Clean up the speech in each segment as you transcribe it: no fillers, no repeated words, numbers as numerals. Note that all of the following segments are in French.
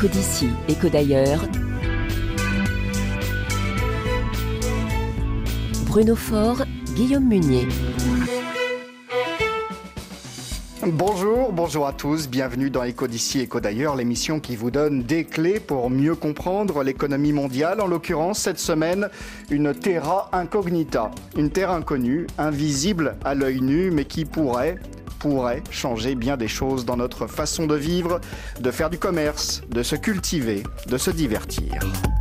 Écho d'ici, écho d'ailleurs. Bruno Faure, Guillaume Munier. Bonjour à tous, bienvenue dans Écho d'ici, écho d'ailleurs, l'émission qui vous donne des clés pour mieux comprendre l'économie mondiale. En l'occurrence, cette semaine, une terra incognita, une terre inconnue, invisible à l'œil nu, mais qui pourrait changer bien des choses dans notre façon de vivre, de faire du commerce, de se cultiver, de se divertir.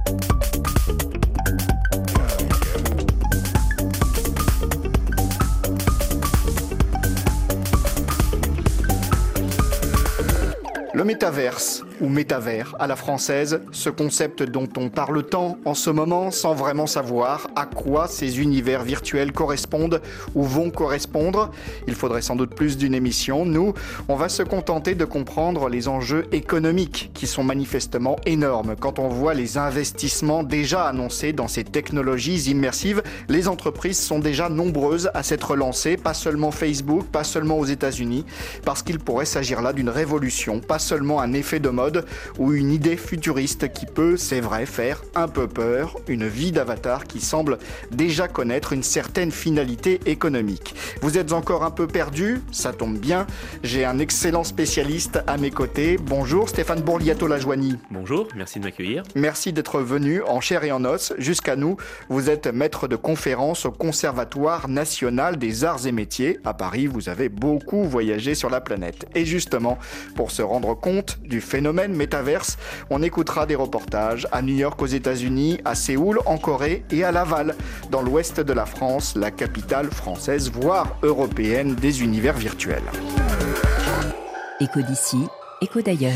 Le métaverse, ou métavers à la française, ce concept dont on parle tant en ce moment sans vraiment savoir à quoi ces univers virtuels correspondent ou vont correspondre. Il faudrait sans doute plus d'une émission. Nous, on va se contenter de comprendre les enjeux économiques qui sont manifestement énormes. Quand on voit les investissements déjà annoncés dans ces technologies immersives, les entreprises sont déjà nombreuses à s'être lancées, pas seulement Facebook, pas seulement aux États-Unis, parce qu'il pourrait s'agir là d'une révolution, pas seulement un effet de mode ou une idée futuriste qui peut, c'est vrai, faire un peu peur, une vie d'avatar qui semble déjà connaître une certaine finalité économique. Vous êtes encore un peu perdu? Ça tombe bien, j'ai un excellent spécialiste à mes côtés. Bonjour Stéphane Bourliato-Lajoigny. Bonjour, merci de m'accueillir. Merci d'être venu en chair et en os jusqu'à nous. Vous êtes maître de conférence au Conservatoire national des arts et métiers. À Paris, vous avez beaucoup voyagé sur la planète. Et justement, pour se rendre compte du phénomène métaverse, on écoutera des reportages à New York aux États-Unis, à Séoul en Corée et à Laval, dans l'ouest de la France, la capitale française, voire européenne des univers virtuels. Écho d'ici, écho d'ailleurs.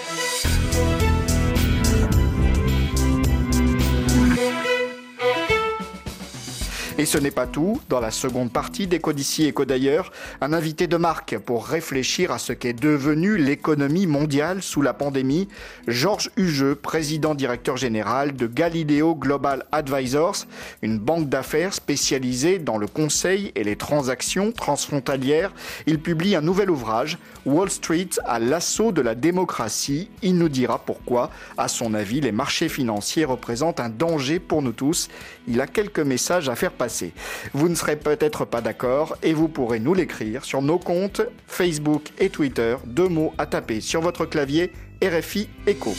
Et ce n'est pas tout. Dans la seconde partie d'Écho d'ici, écho d'ailleurs, un invité de marque pour réfléchir à ce qu'est devenue l'économie mondiale sous la pandémie. Georges Hugeux, président directeur général de Galileo Global Advisors, une banque d'affaires spécialisée dans le conseil et les transactions transfrontalières. Il publie un nouvel ouvrage, Wall Street à l'assaut de la démocratie. Il nous dira pourquoi, à son avis, les marchés financiers représentent un danger pour nous tous. Il a quelques messages à faire passer. Vous ne serez peut-être pas d'accord et vous pourrez nous l'écrire sur nos comptes Facebook et Twitter. 2 mots à taper sur votre clavier, RFI Écho.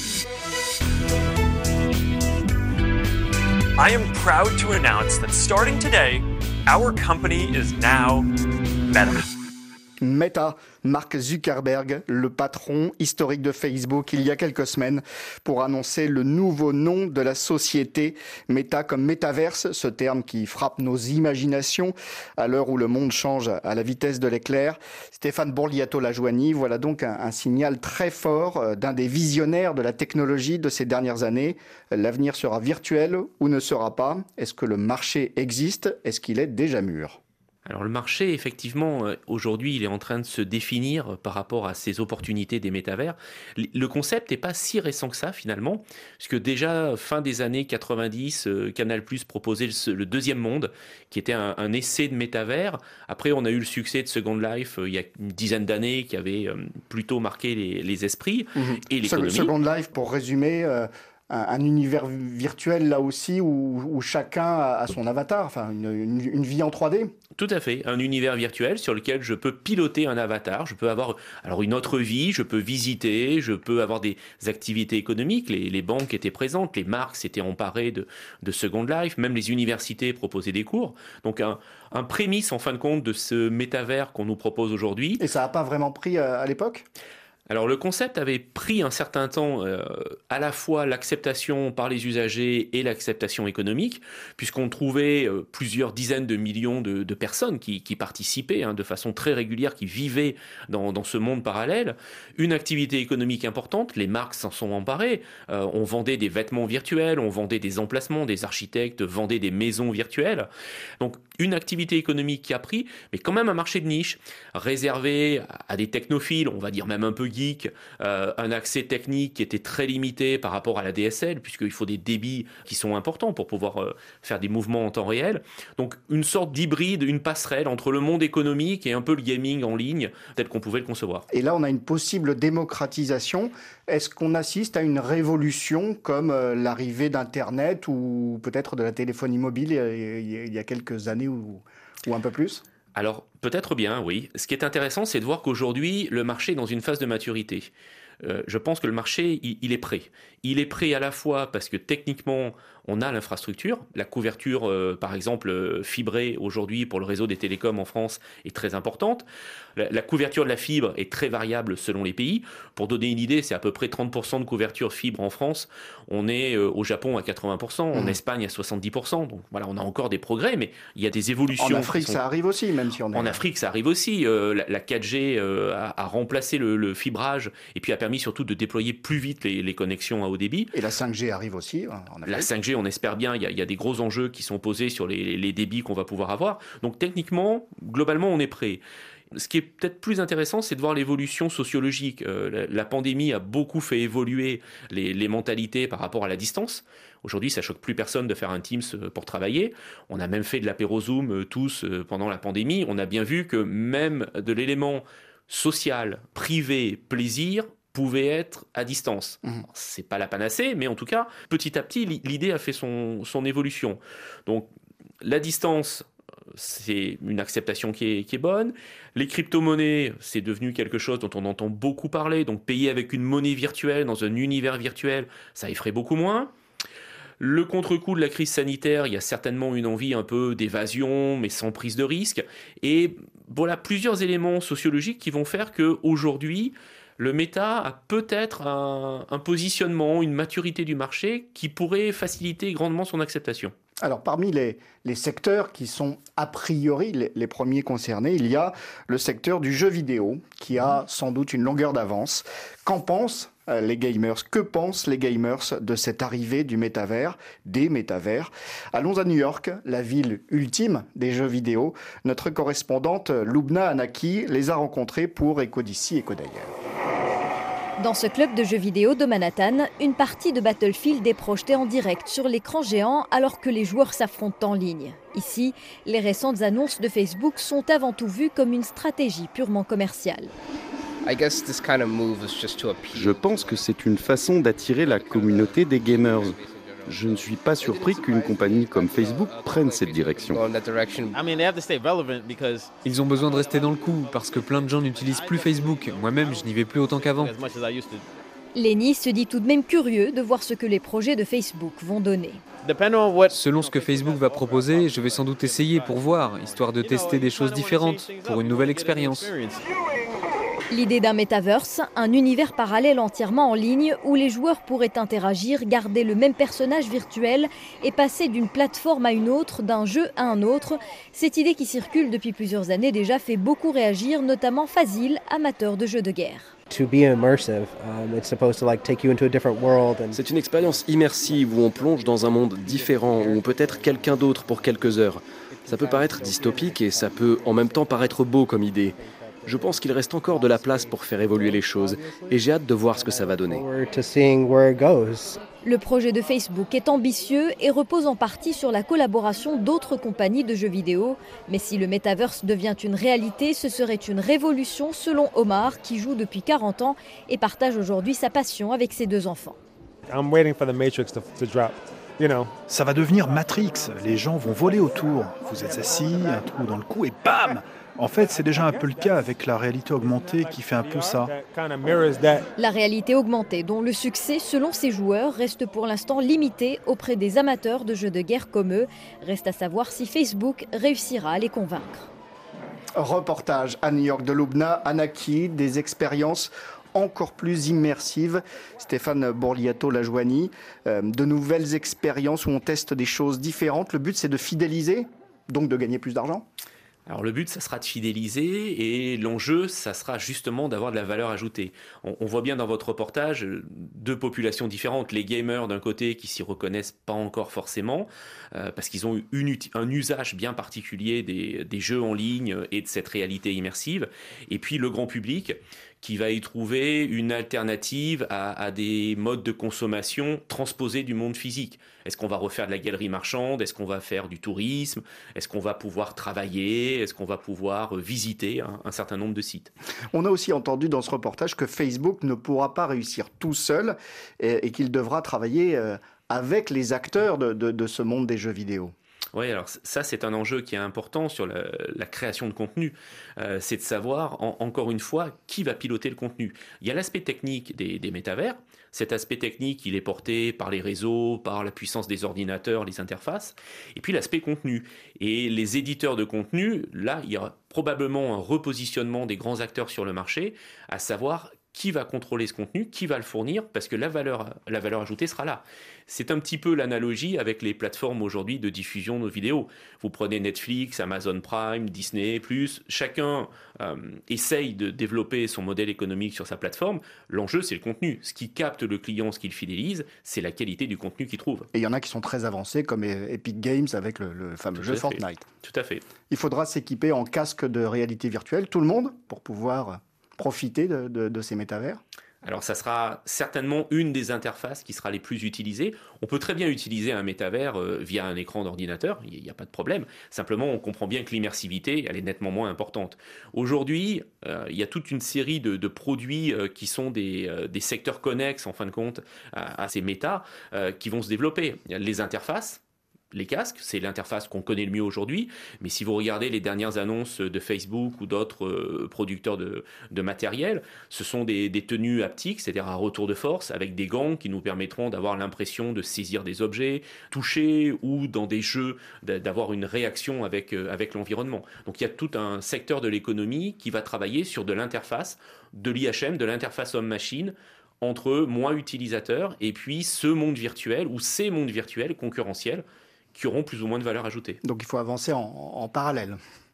I am proud to announce that starting today, our company is now Meta. Meta, Mark Zuckerberg, le patron historique de Facebook, il y a quelques semaines, pour annoncer le nouveau nom de la société. Meta comme métaverse, ce terme qui frappe nos imaginations à l'heure où le monde change à la vitesse de l'éclair. Stéphane Bourliato-Lajoigny, voilà donc un signal très fort d'un des visionnaires de la technologie de ces dernières années. L'avenir sera virtuel ou ne sera pas? Est-ce que le marché existe? Est-ce qu'il est déjà mûr? Alors le marché, effectivement, aujourd'hui, il est en train de se définir par rapport à ces opportunités des métavers. Le concept n'est pas si récent que ça, finalement, puisque déjà, fin des années 90, Canal+ proposait le deuxième monde, qui était un essai de métavers. Après, on a eu le succès de Second Life, il y a une dizaine d'années, qui avait plutôt marqué les esprits et l'économie. Second Life, pour résumer... Un univers virtuel là aussi où chacun a son avatar, enfin une vie en 3D. Tout à fait, un univers virtuel sur lequel je peux piloter un avatar, je peux avoir alors une autre vie, je peux visiter, je peux avoir des activités économiques, les banques étaient présentes, les marques s'étaient emparées de Second Life, même les universités proposaient des cours. Donc un prémisse en fin de compte de ce métavers qu'on nous propose aujourd'hui. Et ça n'a pas vraiment pris à l'époque ? Alors le concept avait pris un certain temps à la fois l'acceptation par les usagers et l'acceptation économique, puisqu'on trouvait plusieurs dizaines de millions de personnes qui participaient de façon très régulière, qui vivaient dans ce monde parallèle. Une activité économique importante, les marques s'en sont emparées. On vendait des vêtements virtuels, on vendait des emplacements, des architectes vendaient des maisons virtuelles. Donc une activité économique qui a pris, mais quand même un marché de niche, réservé à des technophiles, on va dire même un peu geeks, geek, un accès technique qui était très limité par rapport à la DSL, puisqu'il faut des débits qui sont importants pour pouvoir faire des mouvements en temps réel. Donc une sorte d'hybride, une passerelle entre le monde économique et un peu le gaming en ligne, tel qu'on pouvait le concevoir. Et là, on a une possible démocratisation. Est-ce qu'on assiste à une révolution comme l'arrivée d'Internet ou peut-être de la téléphonie mobile il y a quelques années ou un peu plus ? Alors, peut-être bien, oui. Ce qui est intéressant, c'est de voir qu'aujourd'hui, le marché est dans une phase de maturité. Je pense que le marché, il est prêt. Il est prêt à la fois parce que techniquement, on a l'infrastructure. La couverture, par exemple, fibrée aujourd'hui pour le réseau des télécoms en France est très importante. La couverture de la fibre est très variable selon les pays. Pour donner une idée, c'est à peu près 30% de couverture fibre en France. On est au Japon à 80%, en Espagne à 70%. Donc voilà, on a encore des progrès, mais il y a des évolutions. En Afrique, ça arrive aussi, même si on est... En Afrique, ça arrive aussi. La 4G a remplacé le fibrage et puis a permis surtout de déployer plus vite les connexions à haut débit. Et la 5G arrive aussi en Afrique. La 5G, on espère bien, il y a des gros enjeux qui sont posés sur les débits qu'on va pouvoir avoir. Donc techniquement, globalement, on est prêt. Ce qui est peut-être plus intéressant, c'est de voir l'évolution sociologique. La pandémie a beaucoup fait évoluer les mentalités par rapport à la distance. Aujourd'hui, ça choque plus personne de faire un Teams pour travailler. On a même fait de l'apéro Zoom tous pendant la pandémie. On a bien vu que même de l'élément social, privé, plaisir, pouvait être à distance. C'est pas la panacée, mais en tout cas, petit à petit, l'idée a fait son évolution. Donc, la distance, c'est une acceptation qui est bonne. Les crypto-monnaies, c'est devenu quelque chose dont on entend beaucoup parler. Donc, payer avec une monnaie virtuelle dans un univers virtuel, ça effraie beaucoup moins. Le contre-coup de la crise sanitaire, il y a certainement une envie un peu d'évasion, mais sans prise de risque. Et voilà, plusieurs éléments sociologiques qui vont faire qu'aujourd'hui, le méta a peut-être un positionnement, une maturité du marché qui pourrait faciliter grandement son acceptation. Alors, parmi les secteurs qui sont a priori les premiers concernés, il y a le secteur du jeu vidéo qui a sans doute une longueur d'avance. Qu'en pensent les gamers? Que pensent les gamers de cette arrivée du métavers, des métavers? Allons à New York, la ville ultime des jeux vidéo. Notre correspondante Lubna Anaki les a rencontrés pour Écho d'ici, Écho d'ailleurs. Dans ce club de jeux vidéo de Manhattan, une partie de Battlefield est projetée en direct sur l'écran géant alors que les joueurs s'affrontent en ligne. Ici, les récentes annonces de Facebook sont avant tout vues comme une stratégie purement commerciale. Je pense que c'est une façon d'attirer la communauté des gamers. Je ne suis pas surpris qu'une compagnie comme Facebook prenne cette direction. Ils ont besoin de rester dans le coup parce que plein de gens n'utilisent plus Facebook. Moi-même, je n'y vais plus autant qu'avant. Lenny se dit tout de même curieux de voir ce que les projets de Facebook vont donner. Selon ce que Facebook va proposer, je vais sans doute essayer pour voir, histoire de tester des choses différentes, pour une nouvelle expérience. L'idée d'un metaverse, un univers parallèle entièrement en ligne où les joueurs pourraient interagir, garder le même personnage virtuel et passer d'une plateforme à une autre, d'un jeu à un autre. Cette idée qui circule depuis plusieurs années déjà fait beaucoup réagir, notamment Fazil, amateur de jeux de guerre. C'est une expérience immersive où on plonge dans un monde différent, où on peut être quelqu'un d'autre pour quelques heures. Ça peut paraître dystopique et ça peut en même temps paraître beau comme idée. Je pense qu'il reste encore de la place pour faire évoluer les choses et j'ai hâte de voir ce que ça va donner. Le projet de Facebook est ambitieux et repose en partie sur la collaboration d'autres compagnies de jeux vidéo. Mais si le metaverse devient une réalité, ce serait une révolution selon Omar, qui joue depuis 40 ans et partage aujourd'hui sa passion avec ses 2 enfants. Ça va devenir Matrix, les gens vont voler autour. Vous êtes assis, un trou dans le cou et bam! En fait, c'est déjà un peu le cas avec la réalité augmentée qui fait un peu ça. La réalité augmentée, dont le succès, selon ses joueurs, reste pour l'instant limité auprès des amateurs de jeux de guerre comme eux. Reste à savoir si Facebook réussira à les convaincre. Reportage à New York de Lubna Anaki, des expériences encore plus immersives. Stéphane Borliato l'a joigni. De nouvelles expériences où on teste des choses différentes. Le but, c'est de fidéliser, donc de gagner plus d'argent. Alors le but, ça sera de fidéliser et l'enjeu, ça sera justement d'avoir de la valeur ajoutée. On voit bien dans votre reportage 2 populations différentes. Les gamers d'un côté qui s'y reconnaissent pas encore forcément parce qu'ils ont un usage bien particulier des jeux en ligne et de cette réalité immersive. Et puis le grand public qui va y trouver une alternative à des modes de consommation transposés du monde physique. Est-ce qu'on va refaire de la galerie marchande? Est-ce qu'on va faire du tourisme? Est-ce qu'on va pouvoir travailler? Est-ce qu'on va pouvoir visiter un certain nombre de sites? On a aussi entendu dans ce reportage que Facebook ne pourra pas réussir tout seul et qu'il devra travailler avec les acteurs de ce monde des jeux vidéo. Oui, alors ça, c'est un enjeu qui est important sur la création de contenu. C'est de savoir, encore une fois, qui va piloter le contenu. Il y a l'aspect technique des métavers. Cet aspect technique, il est porté par les réseaux, par la puissance des ordinateurs, les interfaces. Et puis l'aspect contenu. Et les éditeurs de contenu, là, il y aura probablement un repositionnement des grands acteurs sur le marché, à savoir qui va contrôler ce contenu, qui va le fournir, parce que la valeur ajoutée sera là. C'est un petit peu l'analogie avec les plateformes aujourd'hui de diffusion de vidéos. Vous prenez Netflix, Amazon Prime, Disney+, chacun essaye de développer son modèle économique sur sa plateforme. L'enjeu, c'est le contenu. Ce qui capte le client, ce qui le fidélise, c'est la qualité du contenu qu'il trouve. Et il y en a qui sont très avancés, comme Epic Games avec le fameux jeu Fortnite. Tout à fait. Il faudra s'équiper en casque de réalité virtuelle, tout le monde, pour pouvoir profiter de ces métavers? Alors ça sera certainement une des interfaces qui sera les plus utilisées. On peut très bien utiliser un métavers via un écran d'ordinateur, il n'y a pas de problème. Simplement, on comprend bien que l'immersivité, elle est nettement moins importante. Aujourd'hui, il y a toute une série de produits qui sont des secteurs connexes, en fin de compte, à ces méta, qui vont se développer. Les interfaces, les casques, c'est l'interface qu'on connaît le mieux aujourd'hui, mais si vous regardez les dernières annonces de Facebook ou d'autres producteurs de matériel, ce sont des tenues haptiques, c'est-à-dire à retour de force, avec des gants qui nous permettront d'avoir l'impression de saisir des objets, toucher, ou dans des jeux, d'avoir une réaction avec l'environnement. Donc il y a tout un secteur de l'économie qui va travailler sur de l'interface, de l'IHM, de l'interface homme-machine, entre moi utilisateur et puis ce monde virtuel ou ces mondes virtuels concurrentiels qui auront plus ou moins de valeur ajoutée. Donc il faut avancer en parallèle.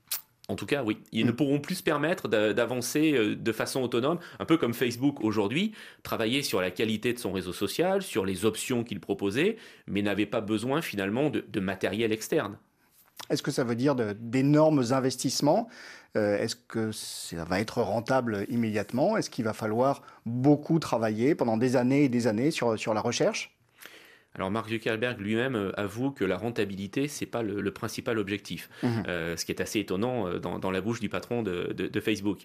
En tout cas, oui. Ils ne pourront plus se permettre d'avancer de façon autonome, un peu comme Facebook aujourd'hui, travailler sur la qualité de son réseau social, sur les options qu'il proposait, mais n'avait pas besoin finalement de matériel externe. Est-ce que ça veut dire d'énormes investissements? Est-ce que ça va être rentable immédiatement? Est-ce qu'il va falloir beaucoup travailler pendant des années et des années sur la recherche? Alors Mark Zuckerberg lui-même avoue que la rentabilité, c'est pas le principal objectif, ce qui est assez étonnant dans la bouche du patron de Facebook.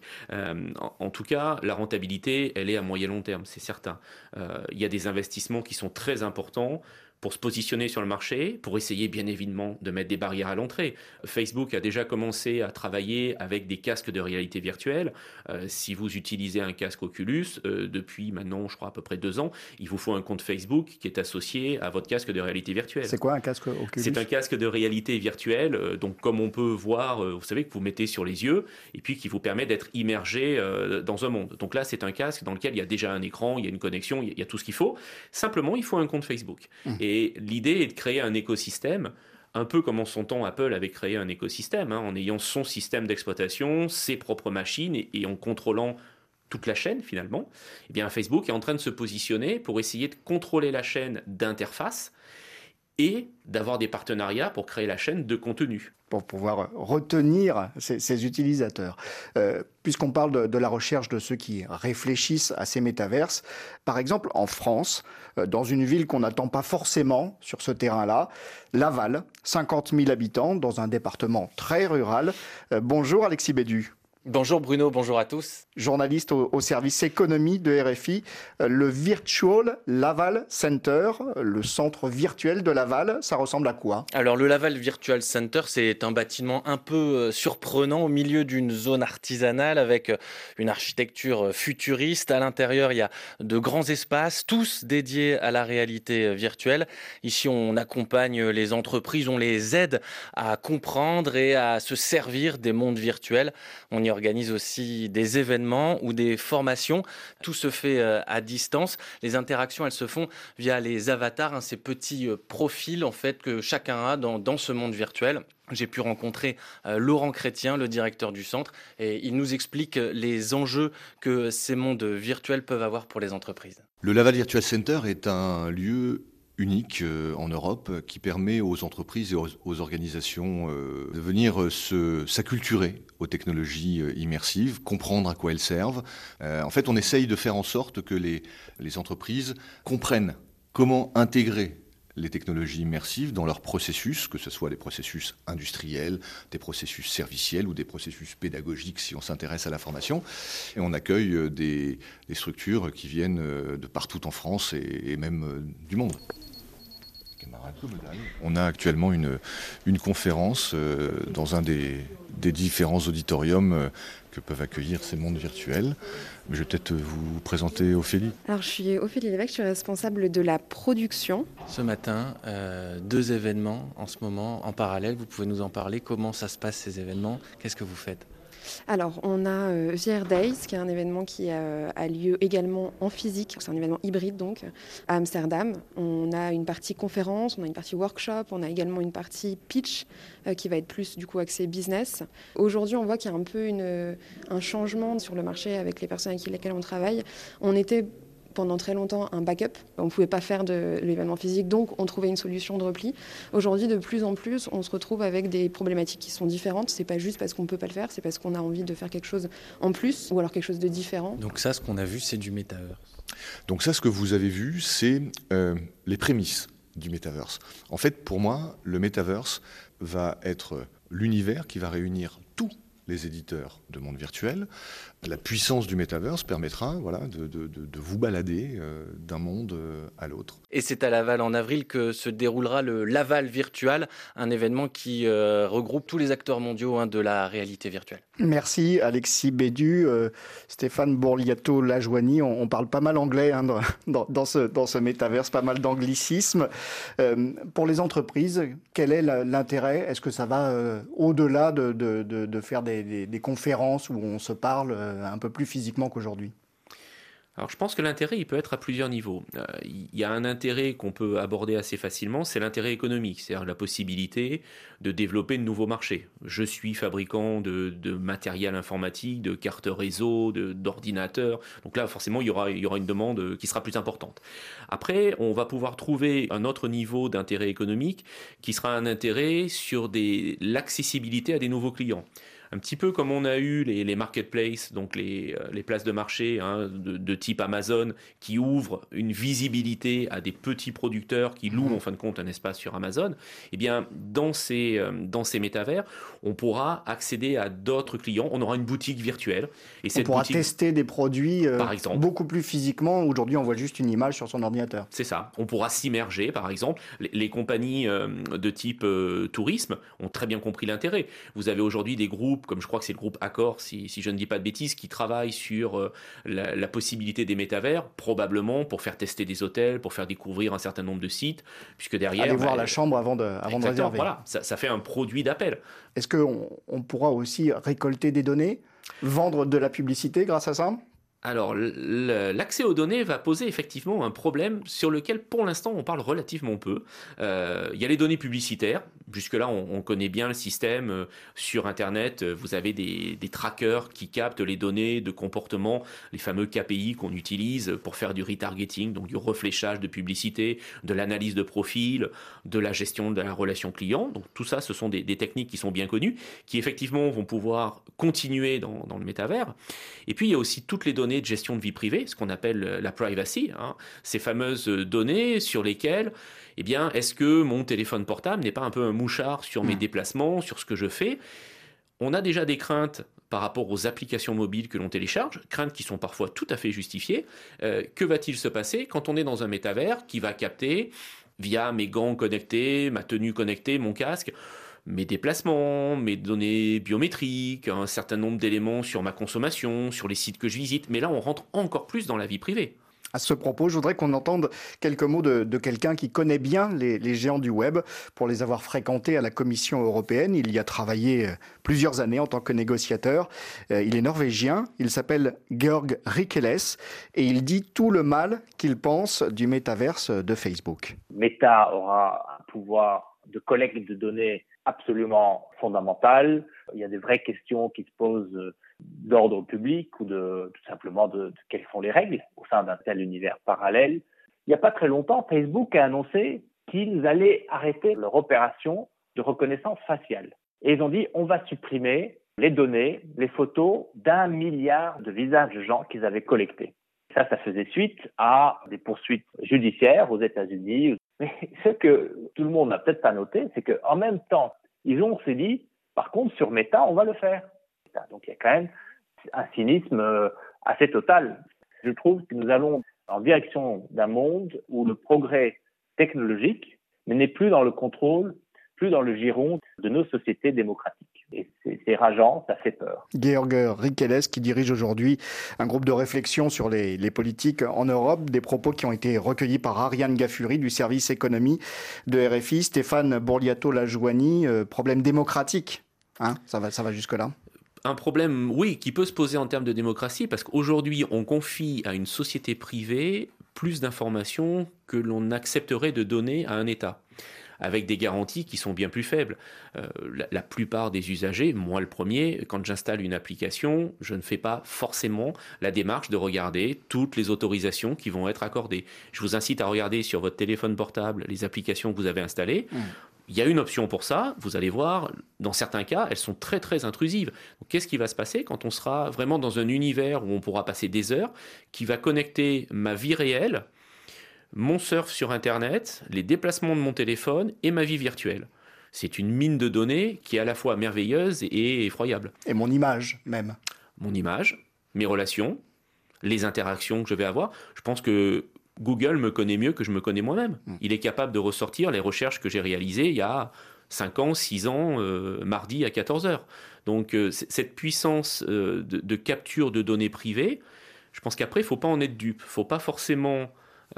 En tout cas, la rentabilité, elle est à moyen long terme, c'est certain. Il y a des investissements qui sont très importants pour se positionner sur le marché, pour essayer bien évidemment de mettre des barrières à l'entrée. Facebook a déjà commencé à travailler avec des casques de réalité virtuelle. Si vous utilisez un casque Oculus, depuis maintenant, je crois, à peu près 2 ans, il vous faut un compte Facebook qui est associé à votre casque de réalité virtuelle. C'est quoi un casque Oculus? C'est un casque de réalité virtuelle, donc comme on peut voir, vous savez, que vous mettez sur les yeux, et puis qui vous permet d'être immergé dans un monde. Donc là, c'est un casque dans lequel il y a déjà un écran, il y a une connexion, il y a tout ce qu'il faut. Simplement, il faut un compte Facebook. Et l'idée est de créer un écosystème, un peu comme en son temps Apple avait créé un écosystème, en ayant son système d'exploitation, ses propres machines et en contrôlant toute la chaîne finalement. Eh bien, Facebook est en train de se positionner pour essayer de contrôler la chaîne d'interface et d'avoir des partenariats pour créer la chaîne de contenu. Pour pouvoir retenir ces utilisateurs. Puisqu'on parle de la recherche de ceux qui réfléchissent à ces métaverses, par exemple en France, dans une ville qu'on n'attend pas forcément sur ce terrain-là, Laval, 50 000 habitants, dans un département très rural. Bonjour Alexis Bédu. Bonjour Bruno, bonjour à tous. Journaliste au service économie de RFI, le Virtual Laval Center, le centre virtuel de Laval, ça ressemble à quoi? Alors le Laval Virtual Center, c'est un bâtiment un peu surprenant au milieu d'une zone artisanale avec une architecture futuriste. À l'intérieur, il y a de grands espaces, tous dédiés à la réalité virtuelle. Ici, on accompagne les entreprises, on les aide à comprendre et à se servir des mondes virtuels. On y organise aussi des événements ou des formations. Tout se fait à distance. Les interactions, elles se font via les avatars, ces petits profils en fait que chacun a dans ce monde virtuel. J'ai pu rencontrer Laurent Chrétien, le directeur du centre, et il nous explique les enjeux que ces mondes virtuels peuvent avoir pour les entreprises. Le Laval Virtual Center est un lieu unique en Europe qui permet aux entreprises et aux organisations de venir s'acculturer aux technologies immersives, comprendre à quoi elles servent. En fait, on essaye de faire en sorte que les entreprises comprennent comment intégrer les technologies immersives dans leurs processus, que ce soit des processus industriels, des processus serviciels ou des processus pédagogiques si on s'intéresse à la formation. Et on accueille des structures qui viennent de partout en France et même du monde. On a actuellement une conférence dans un des différents auditoriums que peuvent accueillir ces mondes virtuels. Je vais peut-être vous présenter Ophélie. Alors, je suis Ophélie Lévesque, je suis responsable de la production. Ce matin, 2 événements en ce moment, en parallèle. Vous pouvez nous en parler. Comment ça se passe, ces événements? Qu'est-ce que vous faites? Alors, on a VR Days, qui est un événement qui a lieu également en physique. C'est un événement hybride, donc, à Amsterdam. On a une partie conférence, on a une partie workshop, on a également une partie pitch, qui va être plus, du coup, axée business. Aujourd'hui, on voit qu'il y a un peu un changement sur le marché avec les personnes avec lesquelles on travaille. On était pendant très longtemps un backup. On ne pouvait pas faire de l'événement physique, donc on trouvait une solution de repli. Aujourd'hui, de plus en plus, on se retrouve avec des problématiques qui sont différentes. C'est pas juste parce qu'on ne peut pas le faire, c'est parce qu'on a envie de faire quelque chose en plus, ou alors quelque chose de différent. Donc ça, ce qu'on a vu, c'est du Metaverse. Donc ça, ce que vous avez vu, c'est les prémices du Metaverse. En fait, pour moi, le Metaverse va être l'univers qui va réunir tous les éditeurs de monde virtuel. La puissance du Metaverse permettra de vous balader d'un monde à l'autre. Et c'est à Laval en avril que se déroulera le Laval Virtual, un événement qui regroupe tous les acteurs mondiaux de la réalité virtuelle. Merci Alexis Bédu, Stéphane Bourliato-Lajoigny. On parle pas mal anglais dans ce Metaverse, pas mal d'anglicisme. Pour les entreprises, quel est l'intérêt? Est-ce que ça va au-delà de faire des conférences où on se parle un peu plus physiquement qu'aujourd'hui? Alors je pense que l'intérêt, il peut être à plusieurs niveaux. Il y a un intérêt qu'on peut aborder assez facilement, c'est l'intérêt économique, c'est-à-dire la possibilité de développer de nouveaux marchés. Je suis fabricant de matériel informatique, de cartes réseau, d'ordinateurs. Donc là, forcément, il y aura une demande qui sera plus importante. Après, on va pouvoir trouver un autre niveau d'intérêt économique qui sera un intérêt sur l'accessibilité à des nouveaux clients. Un petit peu comme on a eu les marketplaces, donc les places de marché de type Amazon, qui ouvrent une visibilité à des petits producteurs qui louent en fin de compte un espace sur Amazon. Eh bien, dans ces métavers, on pourra accéder à d'autres clients. On aura une boutique virtuelle. Et on pourra tester des produits par exemple, beaucoup plus physiquement. Aujourd'hui, on voit juste une image sur son ordinateur. C'est ça. On pourra s'immerger, par exemple. Les compagnies de type tourisme ont très bien compris l'intérêt. Vous avez aujourd'hui des groupes, comme je crois que c'est le groupe Accor, si je ne dis pas de bêtises, qui travaille sur la possibilité des métavers, probablement pour faire tester des hôtels, pour faire découvrir un certain nombre de sites, puisque derrière... Aller voir la chambre avant de réserver. Voilà, ça fait un produit d'appel. Est-ce qu'on pourra aussi récolter des données, vendre de la publicité grâce à ça ? Alors, l'accès aux données va poser effectivement un problème sur lequel, pour l'instant, on parle relativement peu. Il y a les données publicitaires. Jusque-là, on connaît bien le système. Sur Internet, vous avez des trackers qui captent les données de comportement, les fameux KPI qu'on utilise pour faire du retargeting, donc du refléchage de publicité, de l'analyse de profil, de la gestion de la relation client. Donc, tout ça, ce sont des techniques qui sont bien connues, qui effectivement vont pouvoir continuer dans le métavers. Et puis, il y a aussi toutes les données de gestion de vie privée, ce qu'on appelle la privacy, ces fameuses données sur lesquelles, eh bien, est-ce que mon téléphone portable n'est pas un peu un mouchard sur mes déplacements, sur ce que je fais? On a déjà des craintes par rapport aux applications mobiles que l'on télécharge, craintes qui sont parfois tout à fait justifiées. Que va-t-il se passer quand on est dans un métavers qui va capter, via mes gants connectés, ma tenue connectée, mon casque, mes déplacements, mes données biométriques, un certain nombre d'éléments sur ma consommation, sur les sites que je visite. Mais là, on rentre encore plus dans la vie privée. À ce propos, je voudrais qu'on entende quelques mots de quelqu'un qui connaît bien les géants du web, pour les avoir fréquentés à la Commission européenne. Il y a travaillé plusieurs années en tant que négociateur. Il est norvégien, il s'appelle Georg Rikeles et il dit tout le mal qu'il pense du métaverse de Facebook. Meta aura un pouvoir de collecte de données absolument fondamentale. Il y a des vraies questions qui se posent d'ordre public ou tout simplement de quelles sont les règles au sein d'un tel univers parallèle. il n'y a pas très longtemps, Facebook a annoncé qu'ils allaient arrêter leur opération de reconnaissance faciale. Et ils ont dit, on va supprimer les données, les photos d'1 milliard de visages de gens qu'ils avaient collectés. Ça faisait suite à des poursuites judiciaires aux États-Unis. Mais ce que tout le monde n'a peut-être pas noté, c'est qu'en même temps, ils ont aussi dit, par contre, sur Meta, on va le faire. Donc il y a quand même un cynisme assez total. Je trouve que nous allons en direction d'un monde où le progrès technologique n'est plus dans le contrôle, plus dans le giron de nos sociétés démocratiques. Et c'est rageant, ça fait peur. Georg Rikeles, qui dirige aujourd'hui un groupe de réflexion sur les politiques en Europe, des propos qui ont été recueillis par Ariane Gaffuri du service économie de RFI, Stéphane Bourliato-Lajouani, problème démocratique. Hein, ça va jusque-là. Un problème, oui, qui peut se poser en termes de démocratie, parce qu'aujourd'hui, on confie à une société privée plus d'informations que l'on accepterait de donner à un État, avec des garanties qui sont bien plus faibles. La plupart des usagers, moi le premier, quand j'installe une application, je ne fais pas forcément la démarche de regarder toutes les autorisations qui vont être accordées. Je vous incite à regarder sur votre téléphone portable les applications que vous avez installées. Il y a une option pour ça, vous allez voir, dans certains cas, elles sont très très intrusives. Donc, qu'est-ce qui va se passer quand on sera vraiment dans un univers où on pourra passer des heures, qui va connecter ma vie réelle, mon surf sur Internet, les déplacements de mon téléphone et ma vie virtuelle? C'est une mine de données qui est à la fois merveilleuse et effroyable. Et mon image même. Mon image, mes relations, les interactions que je vais avoir. Je pense que Google me connaît mieux que je me connais moi-même. Il est capable de ressortir les recherches que j'ai réalisées il y a 5 ans, 6 ans, mardi à 14h. Donc cette puissance de capture de données privées, je pense qu'après, il ne faut pas en être dupe. Il ne faut pas forcément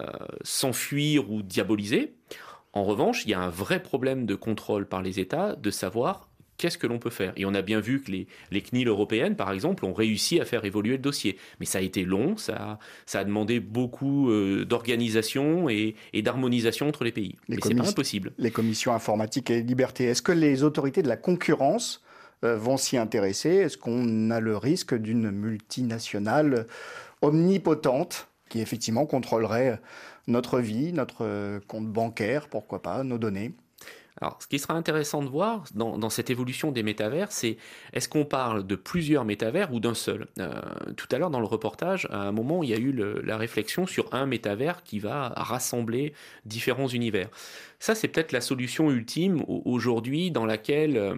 s'enfuir ou diaboliser. En revanche, il y a un vrai problème de contrôle par les États de savoir qu'est-ce que l'on peut faire. Et on a bien vu que les CNIL européennes, par exemple, ont réussi à faire évoluer le dossier. Mais ça a été long, ça a demandé beaucoup d'organisation et d'harmonisation entre les pays. Mais c'est pas impossible. Les commissions informatiques et liberté, est-ce que les autorités de la concurrence vont s'y intéresser? Est-ce qu'on a le risque d'une multinationale omnipotente qui effectivement contrôlerait notre vie, notre compte bancaire, pourquoi pas, nos données? Alors, ce qui sera intéressant de voir dans cette évolution des métavers, c'est est-ce qu'on parle de plusieurs métavers ou d'un seul? Tout à l'heure, dans le reportage, à un moment, il y a eu la réflexion sur un métavers qui va rassembler différents univers. Ça, c'est peut-être la solution ultime aujourd'hui dans laquelle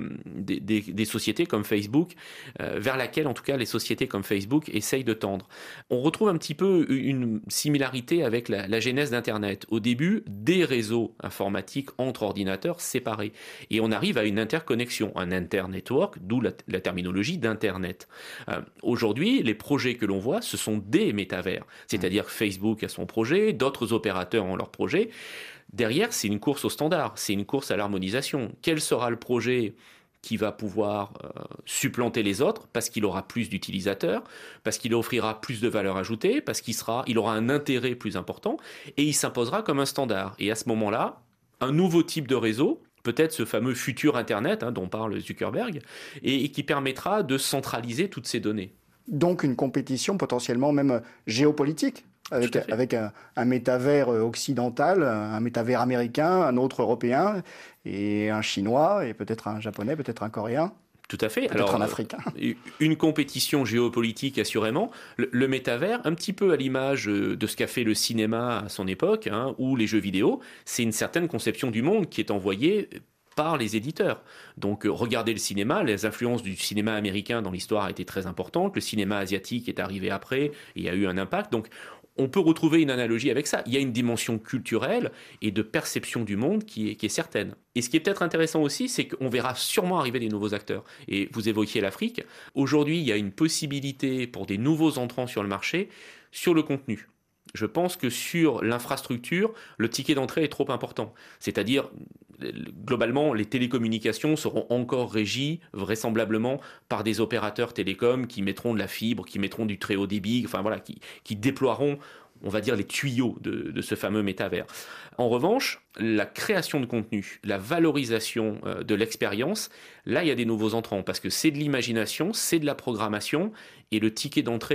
des sociétés comme Facebook, vers laquelle en tout cas les sociétés comme Facebook essayent de tendre. On retrouve un petit peu une similarité avec la genèse d'Internet. Au début, des réseaux informatiques entre ordinateurs séparés. Et on arrive à une interconnexion, un internetwork, d'où la terminologie d'Internet. Aujourd'hui, les projets que l'on voit, ce sont des métavers. C'est-à-dire que Facebook a son projet, d'autres opérateurs ont leur projet. Derrière, c'est une course au standard, c'est une course à l'harmonisation. Quel sera le projet qui va pouvoir supplanter les autres parce qu'il aura plus d'utilisateurs, parce qu'il offrira plus de valeur ajoutée, parce qu'il aura un intérêt plus important et il s'imposera comme un standard. Et à ce moment-là, un nouveau type de réseau, peut-être ce fameux futur Internet dont parle Zuckerberg, et qui permettra de centraliser toutes ces données. Donc une compétition potentiellement même géopolitique avec un métavers occidental, un métavers américain, un autre européen, et un chinois, et peut-être un japonais, peut-être un coréen. Tout à fait. Peut-être un africain. Une compétition géopolitique, assurément. Le métavers, un petit peu à l'image de ce qu'a fait le cinéma à son époque, ou les jeux vidéo, c'est une certaine conception du monde qui est envoyée par les éditeurs. Donc regardez le cinéma, les influences du cinéma américain dans l'histoire étaient très importantes, le cinéma asiatique est arrivé après et a eu un impact. Donc on peut retrouver une analogie avec ça. Il y a une dimension culturelle et de perception du monde qui est certaine. Et ce qui est peut-être intéressant aussi, c'est qu'on verra sûrement arriver des nouveaux acteurs. Et vous évoquiez l'Afrique. Aujourd'hui, il y a une possibilité pour des nouveaux entrants sur le marché sur le contenu. Je pense que sur l'infrastructure, le ticket d'entrée est trop important. C'est-à-dire, globalement, les télécommunications seront encore régies, vraisemblablement, par des opérateurs télécoms qui mettront de la fibre, qui mettront du très haut débit, enfin voilà, qui déploieront, on va dire, les tuyaux de ce fameux métavers. En revanche, la création de contenu, la valorisation de l'expérience, là, il y a des nouveaux entrants, parce que c'est de l'imagination, c'est de la programmation, et le ticket d'entrée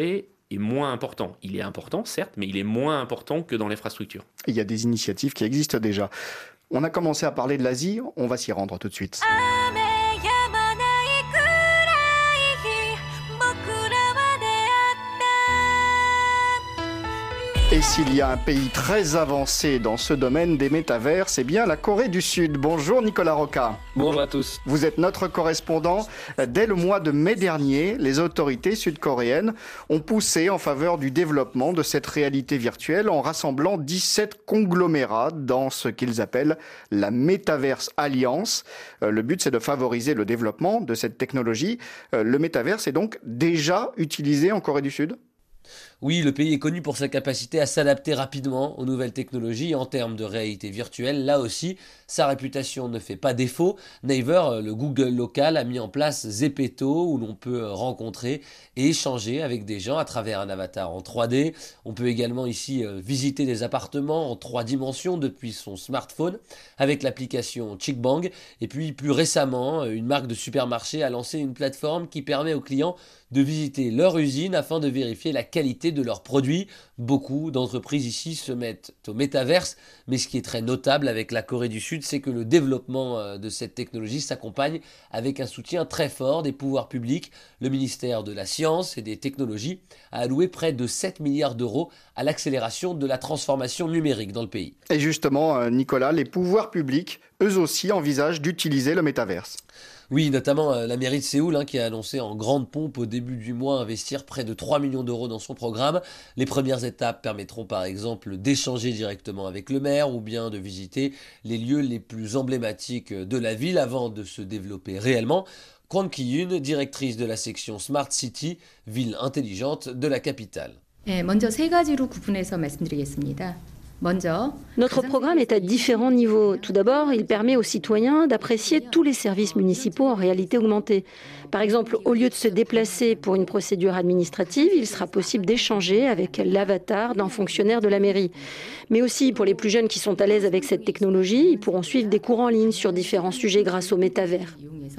est moins important. Il est important, certes, mais il est moins important que dans l'infrastructure. Il y a des initiatives qui existent déjà. On a commencé à parler de l'Asie, on va s'y rendre tout de suite. Et s'il y a un pays très avancé dans ce domaine des métavers, c'est bien la Corée du Sud. Bonjour Nicolas Roca. Bonjour à tous. Vous êtes notre correspondant. Dès le mois de mai dernier, les autorités sud-coréennes ont poussé en faveur du développement de cette réalité virtuelle en rassemblant 17 conglomérats dans ce qu'ils appellent la Metaverse Alliance. Le but, c'est de favoriser le développement de cette technologie. Le métaverse est donc déjà utilisé en Corée du Sud ? Oui, le pays est connu pour sa capacité à s'adapter rapidement aux nouvelles technologies. En termes de réalité virtuelle, là aussi, sa réputation ne fait pas défaut. Naver, le Google local, a mis en place Zepeto, où l'on peut rencontrer et échanger avec des gens à travers un avatar en 3D. On peut également ici visiter des appartements en 3 dimensions depuis son smartphone avec l'application Chickbang. Et puis plus récemment, une marque de supermarché a lancé une plateforme qui permet aux clients de visiter leur usine afin de vérifier la qualité de leurs produits. Beaucoup d'entreprises ici se mettent au métaverse, mais ce qui est très notable avec la Corée du Sud, c'est que le développement de cette technologie s'accompagne avec un soutien très fort des pouvoirs publics. Le ministère de la Science et des Technologies a alloué près de 7 milliards d'euros à l'accélération de la transformation numérique dans le pays. Et justement, Nicolas, les pouvoirs publics, eux aussi, envisagent d'utiliser le métaverse. Oui, notamment la mairie de Séoul qui a annoncé en grande pompe au début du mois investir près de 3 millions d'euros dans son programme. Les premières étapes permettront par exemple d'échanger directement avec le maire ou bien de visiter les lieux les plus emblématiques de la ville avant de se développer réellement. Kwon Ki-yoon, directrice de la section Smart City, ville intelligente de la capitale. 먼저 3가지로 구분해서 말씀드리겠습니다. Notre programme est à différents niveaux. Tout d'abord, il permet aux citoyens d'apprécier tous les services municipaux en réalité augmentée. Par exemple, au lieu de se déplacer pour une procédure administrative, il sera possible d'échanger avec l'avatar d'un fonctionnaire de la mairie. Mais aussi, pour les plus jeunes qui sont à l'aise avec cette technologie, ils pourront suivre des cours en ligne sur différents sujets grâce au métavers.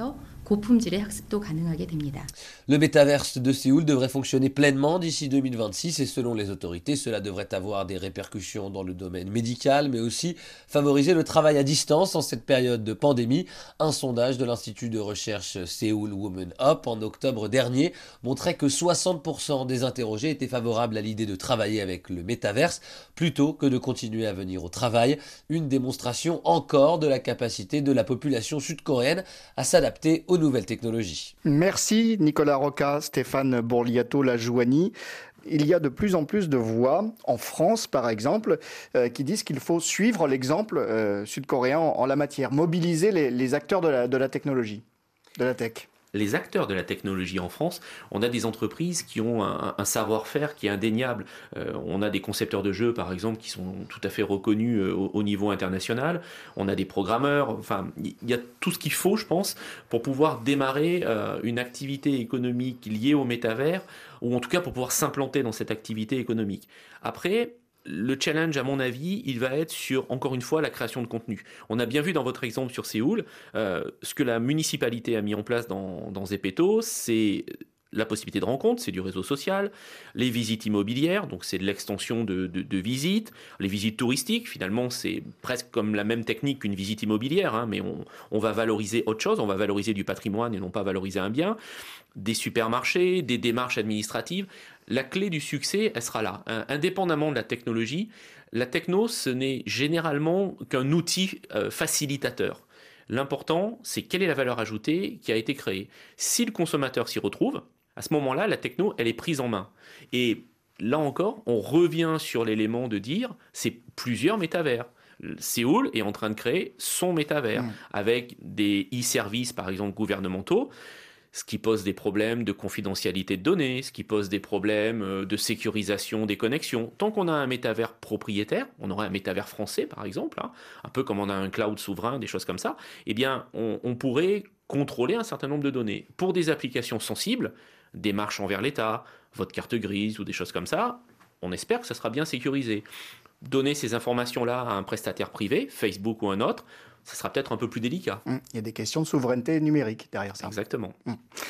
Le métaverse de Séoul devrait fonctionner pleinement d'ici 2026 et selon les autorités, cela devrait avoir des répercussions dans le domaine médical, mais aussi favoriser le travail à distance en cette période de pandémie. Un sondage de l'Institut de recherche Seoul Women Up en octobre dernier montrait que 60% des interrogés étaient favorables à l'idée de travailler avec le métaverse plutôt que de continuer à venir au travail. Une démonstration encore de la capacité de la population sud-coréenne à s'adapter aux nouvelles technologies. Merci Nicolas Roca, Stéphane Bourliato-Lajouani. Il y a de plus en plus de voix, en France par exemple, qui disent qu'il faut suivre l'exemple sud-coréen en la matière, mobiliser les acteurs de la technologie, de la tech. Les acteurs de la technologie en France, on a des entreprises qui ont un savoir-faire qui est indéniable. On a des concepteurs de jeux, par exemple, qui sont tout à fait reconnus au niveau international. On a des programmeurs. Enfin, il y a tout ce qu'il faut, je pense, pour pouvoir démarrer une activité économique liée au métavers, ou en tout cas pour pouvoir s'implanter dans cette activité économique. Après, le challenge, à mon avis, il va être sur, encore une fois, la création de contenu. On a bien vu dans votre exemple sur Séoul, ce que la municipalité a mis en place dans Zepeto, c'est la possibilité de rencontre, c'est du réseau social, les visites immobilières, donc c'est de l'extension de visites, les visites touristiques, finalement c'est presque comme la même technique qu'une visite immobilière, mais on va valoriser autre chose, on va valoriser du patrimoine et non pas valoriser un bien, des supermarchés, des démarches administratives. La clé du succès, elle sera là. Indépendamment de la technologie, la techno, ce n'est généralement qu'un outil facilitateur. L'important, c'est quelle est la valeur ajoutée qui a été créée. Si le consommateur s'y retrouve, à ce moment-là, la techno, elle est prise en main. Et là encore, on revient sur l'élément de dire, c'est plusieurs métavers. Séoul est en train de créer son métavers avec des e-services, par exemple, gouvernementaux, ce qui pose des problèmes de confidentialité de données, ce qui pose des problèmes de sécurisation des connexions. Tant qu'on a un métavers propriétaire, on aurait un métavers français par exemple, un peu comme on a un cloud souverain, des choses comme ça, eh bien on pourrait contrôler un certain nombre de données. Pour des applications sensibles, démarches envers l'État, votre carte grise ou des choses comme ça, on espère que ça sera bien sécurisé. Donner ces informations-là à un prestataire privé, Facebook ou un autre, ça sera peut-être un peu plus délicat. Il y a des questions de souveraineté numérique derrière ça. Exactement.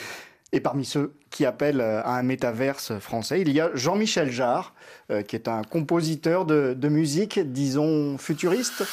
Et parmi ceux qui appellent à un métaverse français, il y a Jean-Michel Jarre, qui est un compositeur de musique, disons, futuriste.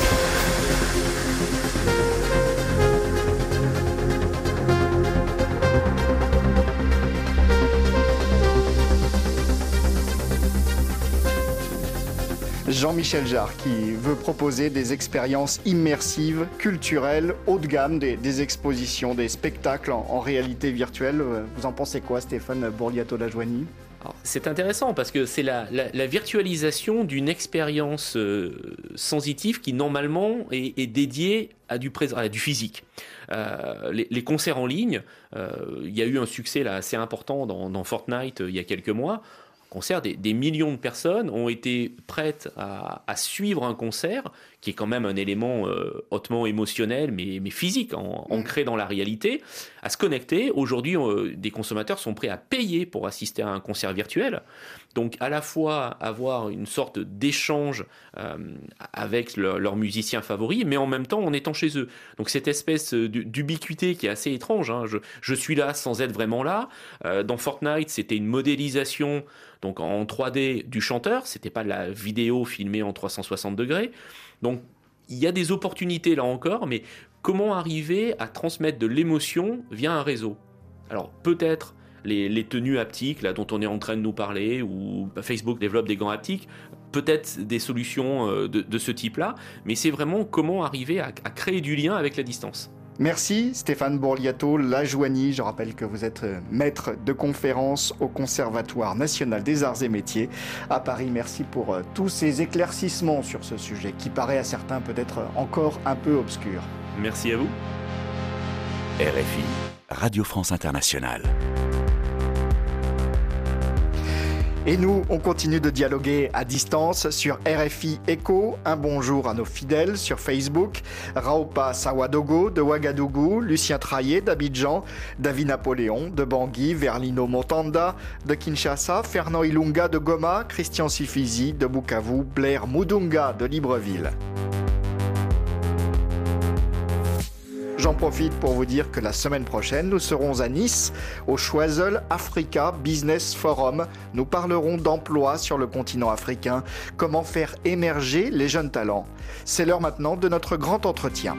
Jean-Michel Jarre qui veut proposer des expériences immersives, culturelles, haut de gamme, des expositions, des spectacles en réalité virtuelle. Vous en pensez quoi, Stéphane Bourliato-Lajoigny ? C'est intéressant parce que c'est la virtualisation d'une expérience sensitive qui normalement est dédiée à du physique. Les concerts en ligne, il y a eu un succès là, assez important dans Fortnite il y a quelques mois. Concert, des millions de personnes ont été prêtes à suivre un concert, qui est quand même un élément hautement émotionnel, mais physique, ancré dans la réalité, à se connecter. Aujourd'hui, des consommateurs sont prêts à payer pour assister à un concert virtuel. Donc, à la fois avoir une sorte d'échange avec leurs musiciens favoris, mais en même temps en étant chez eux. Donc, cette espèce d'ubiquité qui est assez étrange. Hein. Je suis là sans être vraiment là. Dans Fortnite, c'était une modélisation donc en 3D du chanteur. C'était pas de la vidéo filmée en 360 degrés. Donc, il y a des opportunités là encore, mais comment arriver à transmettre de l'émotion via un réseau ? Alors, peut-être les tenues haptiques là, dont on est en train de nous parler, ou Facebook développe des gants haptiques, peut-être des solutions de ce type-là, mais c'est vraiment comment arriver à créer du lien avec la distance. Merci Stéphane Bourliato-Lajoigny. Je rappelle que vous êtes maître de conférence au Conservatoire national des arts et métiers à Paris. Merci pour tous ces éclaircissements sur ce sujet qui paraît à certains peut-être encore un peu obscur. Merci à vous. RFI, Radio France Internationale. Et nous, on continue de dialoguer à distance sur RFI Echo. Un bonjour à nos fidèles sur Facebook. Raopa Sawadogo de Ouagadougou, Lucien Traillé d'Abidjan, David Napoléon de Bangui, Verlino Montanda de Kinshasa, Fernand Ilunga de Goma, Christian Sifizi de Bukavu, Blair Mudunga de Libreville. J'en profite pour vous dire que la semaine prochaine, nous serons à Nice, au Choiseul Africa Business Forum. Nous parlerons d'emploi sur le continent africain, comment faire émerger les jeunes talents. C'est l'heure maintenant de notre grand entretien.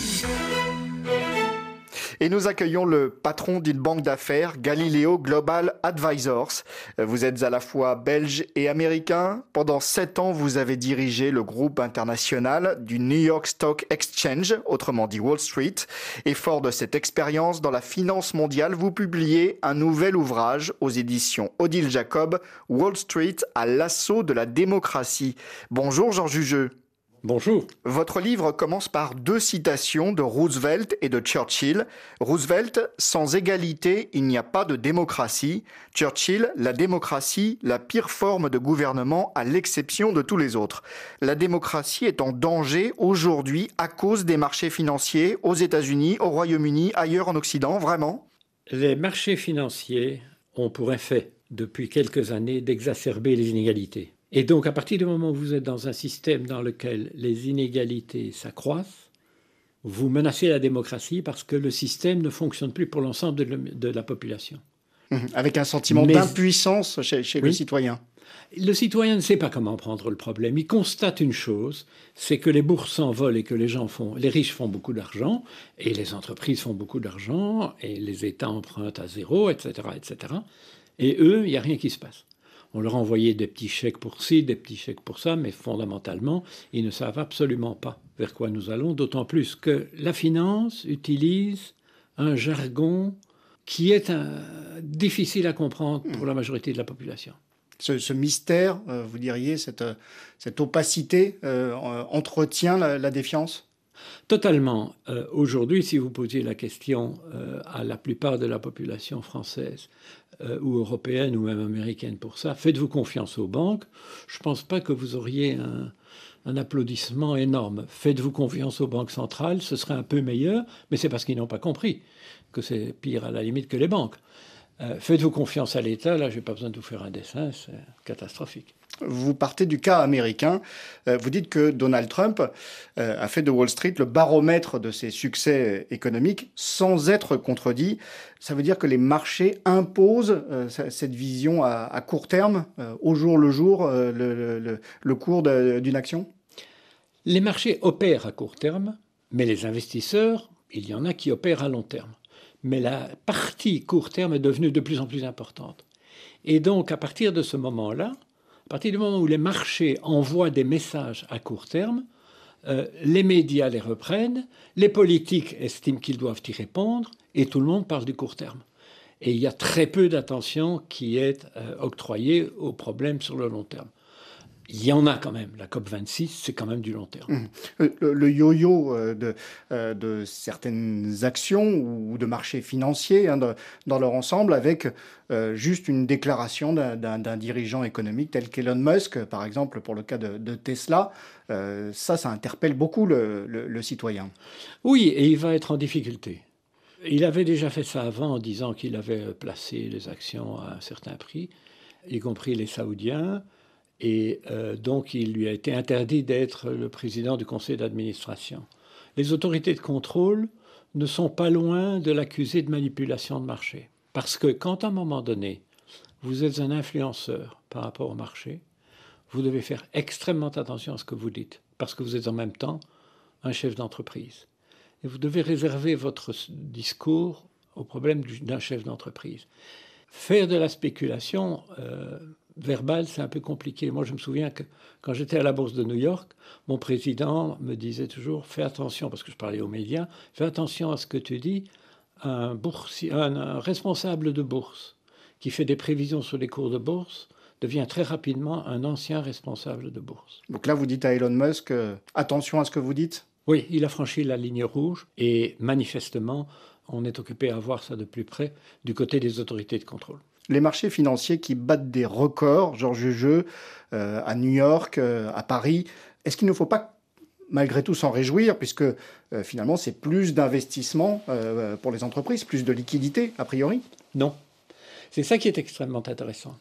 Et nous accueillons le patron d'une banque d'affaires, Galileo Global Advisors. Vous êtes à la fois belge et américain. Pendant 7 ans, vous avez dirigé le groupe international du New York Stock Exchange, autrement dit Wall Street. Et fort de cette expérience dans la finance mondiale, vous publiez un nouvel ouvrage aux éditions Odile Jacob, Wall Street à l'assaut de la démocratie. Bonjour Georges Jugeux. Bonjour. Votre livre commence par 2 citations de Roosevelt et de Churchill. Roosevelt, sans égalité, il n'y a pas de démocratie. Churchill, la démocratie, la pire forme de gouvernement à l'exception de tous les autres. La démocratie est en danger aujourd'hui à cause des marchés financiers aux États-Unis, au Royaume-Uni, ailleurs en Occident, vraiment ? Les marchés financiers ont pour effet, depuis quelques années, d'exacerber les inégalités. Et donc, à partir du moment où vous êtes dans un système dans lequel les inégalités s'accroissent, vous menacez la démocratie parce que le système ne fonctionne plus pour l'ensemble de la population. Avec un sentiment d'impuissance chez le citoyen. Le citoyen ne sait pas comment prendre le problème. Il constate une chose, c'est que les bourses s'envolent et que les riches font beaucoup d'argent, et les entreprises font beaucoup d'argent, et les États empruntent à zéro, etc., etc. Et eux, il n'y a rien qui se passe. On leur a envoyé des petits chèques pour ci, des petits chèques pour ça, mais fondamentalement, ils ne savent absolument pas vers quoi nous allons, d'autant plus que la finance utilise un jargon qui est difficile à comprendre pour la majorité de la population. Ce mystère, vous diriez, cette opacité entretient la défiance ? Totalement. Aujourd'hui, si vous posiez la question à la plupart de la population française ou européenne ou même américaine pour ça, faites-vous confiance aux banques ? Je ne pense pas que vous auriez un applaudissement énorme. Faites-vous confiance aux banques centrales ? Ce serait un peu meilleur, mais c'est parce qu'ils n'ont pas compris que c'est pire à la limite que les banques. Faites-vous confiance à l'État, là, je n'ai pas besoin de vous faire un dessin, c'est catastrophique. Vous partez du cas américain. Vous dites que Donald Trump a fait de Wall Street le baromètre de ses succès économiques sans être contredit. Ça veut dire que les marchés imposent cette vision à court terme, au jour le jour, le cours d'une action ? Les marchés opèrent à court terme, mais les investisseurs, il y en a qui opèrent à long terme. Mais la partie court terme est devenue de plus en plus importante. Et donc, à partir de ce moment-là, à partir du moment où les marchés envoient des messages à court terme, les médias les reprennent, les politiques estiment qu'ils doivent y répondre, et tout le monde parle du court terme. Et il y a très peu d'attention qui est octroyée aux problèmes sur le long terme. Il y en a quand même. La COP26, c'est quand même du long terme. Le yo-yo de certaines actions ou de marchés financiers dans leur ensemble, avec juste une déclaration d'un dirigeant économique tel qu'Elon Musk, par exemple, pour le cas de Tesla, ça interpelle beaucoup le citoyen. Oui, et il va être en difficulté. Il avait déjà fait ça avant en disant qu'il avait placé les actions à un certain prix, y compris les Saoudiens. Et donc, il lui a été interdit d'être le président du conseil d'administration. Les autorités de contrôle ne sont pas loin de l'accuser de manipulation de marché. Parce que quand, à un moment donné, vous êtes un influenceur par rapport au marché, vous devez faire extrêmement attention à ce que vous dites. Parce que vous êtes en même temps un chef d'entreprise. Et vous devez réserver votre discours au problème d'un chef d'entreprise. Faire de la spéculation verbale, c'est un peu compliqué. Moi, je me souviens que quand j'étais à la Bourse de New York, mon président me disait toujours « Fais attention », parce que je parlais aux médias, « Fais attention à ce que tu dis. Un responsable de bourse qui fait des prévisions sur les cours de bourse devient très rapidement un ancien responsable de bourse. » Donc là, vous dites à Elon Musk attention à ce que vous dites ? Oui, il a franchi la ligne rouge et manifestement, on est occupé à voir ça de plus près du côté des autorités de contrôle. Les marchés financiers qui battent des records, Georges Jeux, à New York, à Paris, est-ce qu'il ne faut pas malgré tout s'en réjouir, puisque finalement c'est plus d'investissement pour les entreprises, plus de liquidité a priori ? Non. C'est ça qui est extrêmement intéressant.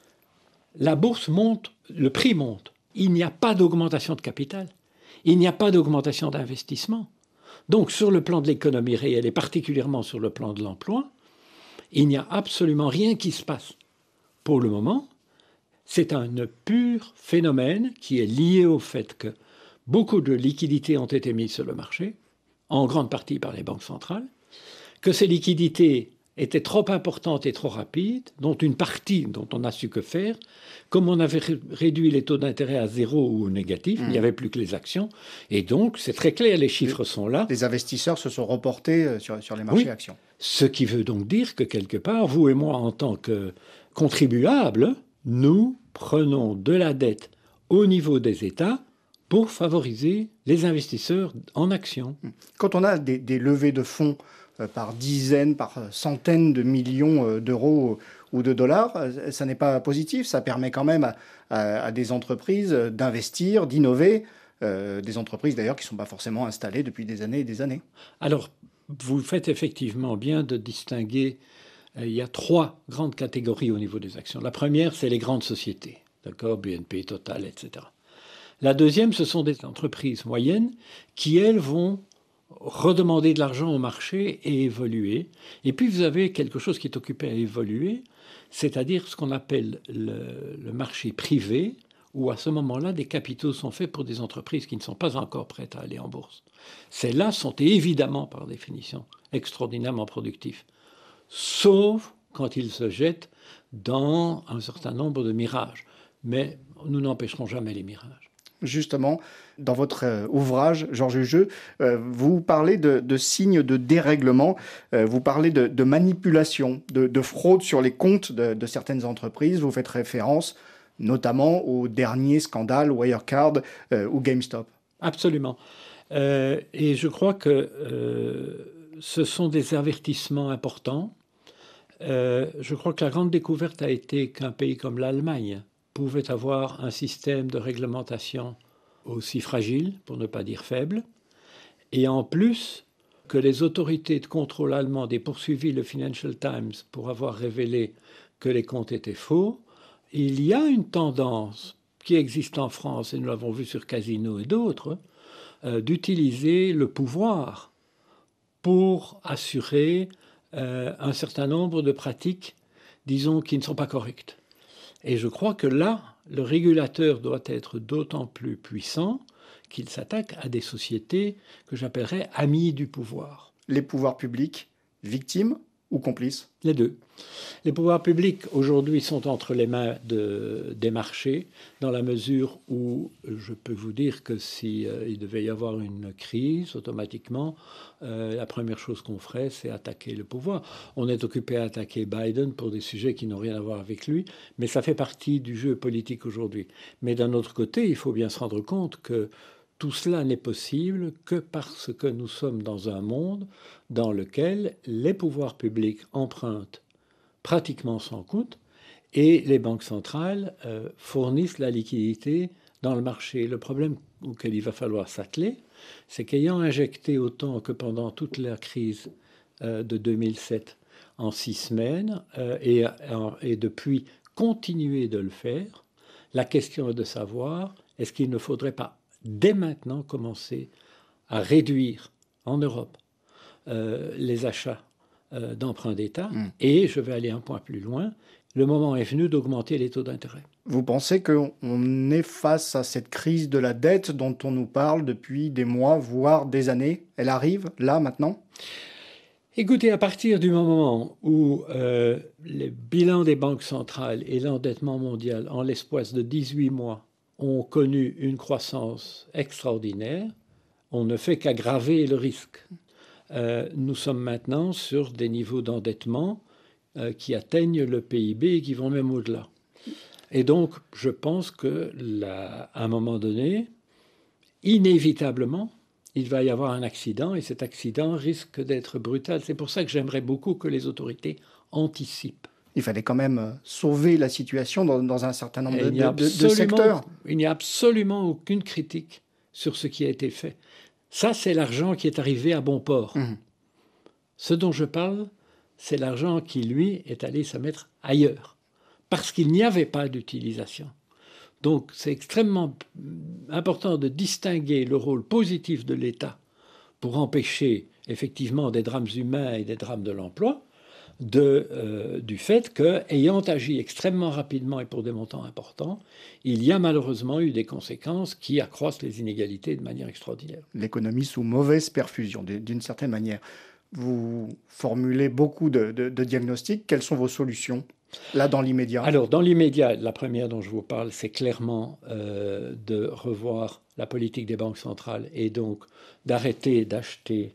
La bourse monte, le prix monte. Il n'y a pas d'augmentation de capital. Il n'y a pas d'augmentation d'investissement. Donc sur le plan de l'économie réelle et particulièrement sur le plan de l'emploi, il n'y a absolument rien qui se passe. Pour le moment, c'est un pur phénomène qui est lié au fait que beaucoup de liquidités ont été mises sur le marché, en grande partie par les banques centrales, que ces liquidités étaient trop importantes et trop rapides, dont une partie dont on n'a su que faire. Comme on avait réduit les taux d'intérêt à zéro ou négatif, il n'y avait plus que les actions. Et donc, c'est très clair, les chiffres sont là. Les investisseurs se sont reportés sur les marchés actions. Ce qui veut donc dire que quelque part, vous et moi, en tant que contribuables, nous prenons de la dette au niveau des États pour favoriser les investisseurs en actions. Quand on a des levées de fonds par dizaines, par centaines de millions d'euros ou de dollars, ça n'est pas positif. Ça permet quand même à des entreprises d'investir, d'innover, des entreprises d'ailleurs qui ne sont pas forcément installées depuis des années et des années. Alors, vous faites effectivement bien de distinguer, il y a 3 grandes catégories au niveau des actions. La première, c'est les grandes sociétés, d'accord, BNP, Total, etc. La deuxième, ce sont des entreprises moyennes qui, elles, vont redemander de l'argent au marché et évoluer. Et puis vous avez quelque chose qui est occupé à évoluer, c'est-à-dire ce qu'on appelle le marché privé, où à ce moment-là, des capitaux sont faits pour des entreprises qui ne sont pas encore prêtes à aller en bourse. Celles-là sont évidemment, par définition, extraordinairement productifs, sauf quand ils se jettent dans un certain nombre de mirages. Mais nous n'empêcherons jamais les mirages. Justement, dans votre ouvrage, Georges Jeux, vous parlez de signes de dérèglement, vous parlez de manipulation, de fraude sur les comptes de certaines entreprises. Vous faites référence notamment au dernier scandale Wirecard ou GameStop. Absolument. Et je crois que ce sont des avertissements importants. Je crois que la grande découverte a été qu'un pays comme l'Allemagne pouvait avoir un système de réglementation aussi fragile, pour ne pas dire faible, et en plus que les autorités de contrôle allemandes aient poursuivi le Financial Times pour avoir révélé que les comptes étaient faux, il y a une tendance qui existe en France, et nous l'avons vu sur Casino et d'autres, d'utiliser le pouvoir pour assurer un certain nombre de pratiques, disons, qui ne sont pas correctes. Et je crois que là, le régulateur doit être d'autant plus puissant qu'il s'attaque à des sociétés que j'appellerais amies du pouvoir. Les pouvoirs publics, victimes ou complices? Les deux. Les pouvoirs publics, aujourd'hui, sont entre les mains des marchés, dans la mesure où je peux vous dire que si il devait y avoir une crise, automatiquement, la première chose qu'on ferait, c'est attaquer le pouvoir. On est occupé à attaquer Biden pour des sujets qui n'ont rien à voir avec lui, mais ça fait partie du jeu politique aujourd'hui. Mais d'un autre côté, il faut bien se rendre compte que tout cela n'est possible que parce que nous sommes dans un monde dans lequel les pouvoirs publics empruntent pratiquement sans coût et les banques centrales fournissent la liquidité dans le marché. Le problème auquel il va falloir s'atteler, c'est qu'ayant injecté autant que pendant toute la crise de 2007 en 6 semaines et depuis continuer de le faire, la question est de savoir est-ce qu'il ne faudrait pas dès maintenant commencer à réduire en Europe les achats d'emprunts d'État. Et je vais aller un point plus loin, le moment est venu d'augmenter les taux d'intérêt. Vous pensez qu'on est face à cette crise de la dette dont on nous parle depuis des mois, voire des années? Elle arrive là, maintenant? Écoutez, à partir du moment où les bilans des banques centrales et l'endettement mondial en l'espace de 18 mois ont connu une croissance extraordinaire, on ne fait qu'aggraver le risque. Nous sommes maintenant sur des niveaux d'endettement qui atteignent le PIB et qui vont même au-delà. Et donc, je pense qu'à un moment donné, inévitablement, il va y avoir un accident et cet accident risque d'être brutal. C'est pour ça que j'aimerais beaucoup que les autorités anticipent. Il fallait quand même sauver la situation dans un certain nombre de secteurs. Il n'y a absolument aucune critique sur ce qui a été fait. Ça, c'est l'argent qui est arrivé à bon port. Ce dont je parle, c'est l'argent qui, lui, est allé se mettre ailleurs, parce qu'il n'y avait pas d'utilisation. Donc, c'est extrêmement important de distinguer le rôle positif de l'État pour empêcher, effectivement, des drames humains et des drames de l'emploi, du fait qu'ayant agi extrêmement rapidement et pour des montants importants, il y a malheureusement eu des conséquences qui accroissent les inégalités de manière extraordinaire. L'économie sous mauvaise perfusion, d'une certaine manière. Vous formulez beaucoup de diagnostics. Quelles sont vos solutions, là, dans l'immédiat? Alors, dans l'immédiat, la première dont je vous parle, c'est clairement de revoir la politique des banques centrales et donc d'arrêter d'acheter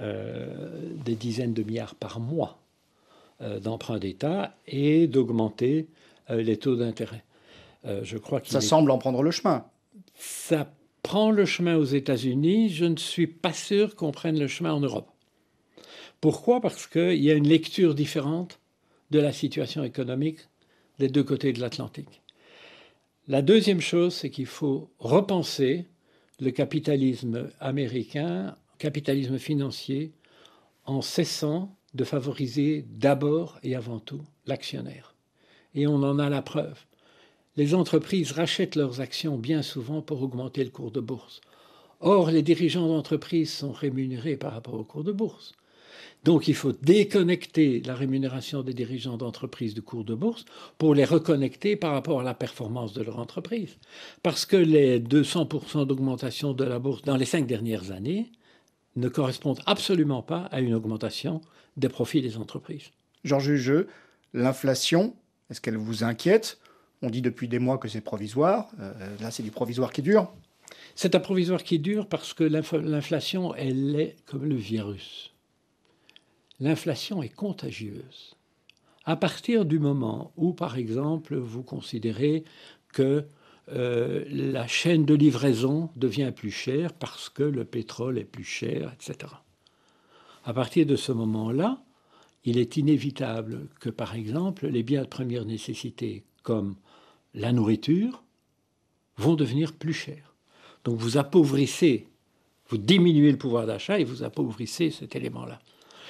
des dizaines de milliards par mois d'emprunts d'État et d'augmenter les taux d'intérêt. Je crois ça semble en prendre le chemin. Ça prend le chemin aux États-Unis. Je ne suis pas sûr qu'on prenne le chemin en Europe. Pourquoi? Parce qu'il y a une lecture différente de la situation économique des deux côtés de l'Atlantique. La deuxième chose, c'est qu'il faut repenser le capitalisme américain, capitalisme financier, en cessant de favoriser d'abord et avant tout l'actionnaire. Et on en a la preuve. Les entreprises rachètent leurs actions bien souvent pour augmenter le cours de bourse. Or, les dirigeants d'entreprise sont rémunérés par rapport au cours de bourse. Donc, il faut déconnecter la rémunération des dirigeants d'entreprise du cours de bourse pour les reconnecter par rapport à la performance de leur entreprise. Parce que les 200% d'augmentation de la bourse dans les 5 dernières années ne correspondent absolument pas à une augmentation des profits des entreprises. Georges Hugeux, l'inflation, est-ce qu'elle vous inquiète? On dit depuis des mois que c'est provisoire. Là, c'est du provisoire qui dure. C'est un provisoire qui dure parce que l'inflation, elle est comme le virus. L'inflation est contagieuse. À partir du moment où, par exemple, vous considérez que la chaîne de livraison devient plus chère parce que le pétrole est plus cher, etc. À partir de ce moment-là, il est inévitable que, par exemple, les biens de première nécessité, comme la nourriture, vont devenir plus chers. Donc vous appauvrissez Vous diminuez le pouvoir d'achat et vous appauvrissez cet élément-là.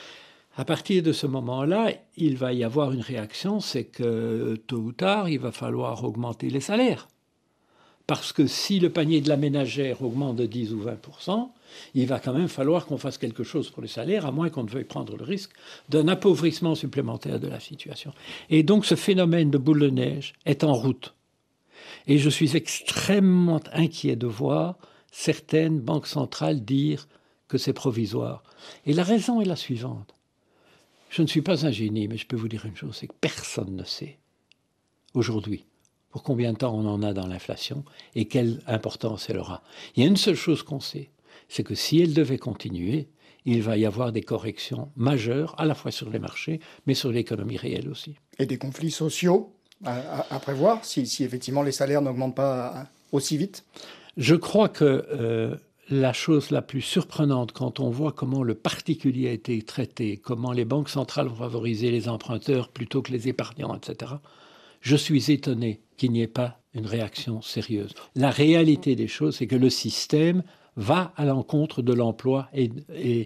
À partir de ce moment-là, il va y avoir une réaction, c'est que tôt ou tard, il va falloir augmenter les salaires. Parce que si le panier de la ménagère augmente de 10 ou 20%, il va quand même falloir qu'on fasse quelque chose pour les salaires, à moins qu'on ne veuille prendre le risque d'un appauvrissement supplémentaire de la situation. Et donc ce phénomène de boule de neige est en route. Et je suis extrêmement inquiet de voir certaines banques centrales dire que c'est provisoire. Et la raison est la suivante. Je ne suis pas un génie, mais je peux vous dire une chose, c'est que personne ne sait aujourd'hui pour combien de temps on en a dans l'inflation et quelle importance elle aura. Il y a une seule chose qu'on sait, c'est que si elle devait continuer, il va y avoir des corrections majeures, à la fois sur les marchés, mais sur l'économie réelle aussi. Et des conflits sociaux à prévoir, si effectivement les salaires n'augmentent pas aussi vite? Je crois que la chose la plus surprenante, quand on voit comment le particulier a été traité, comment les banques centrales vont favoriser les emprunteurs plutôt que les épargnants, etc., je suis étonné qu'il n'y ait pas une réaction sérieuse. La réalité des choses, c'est que le système va à l'encontre de l'emploi et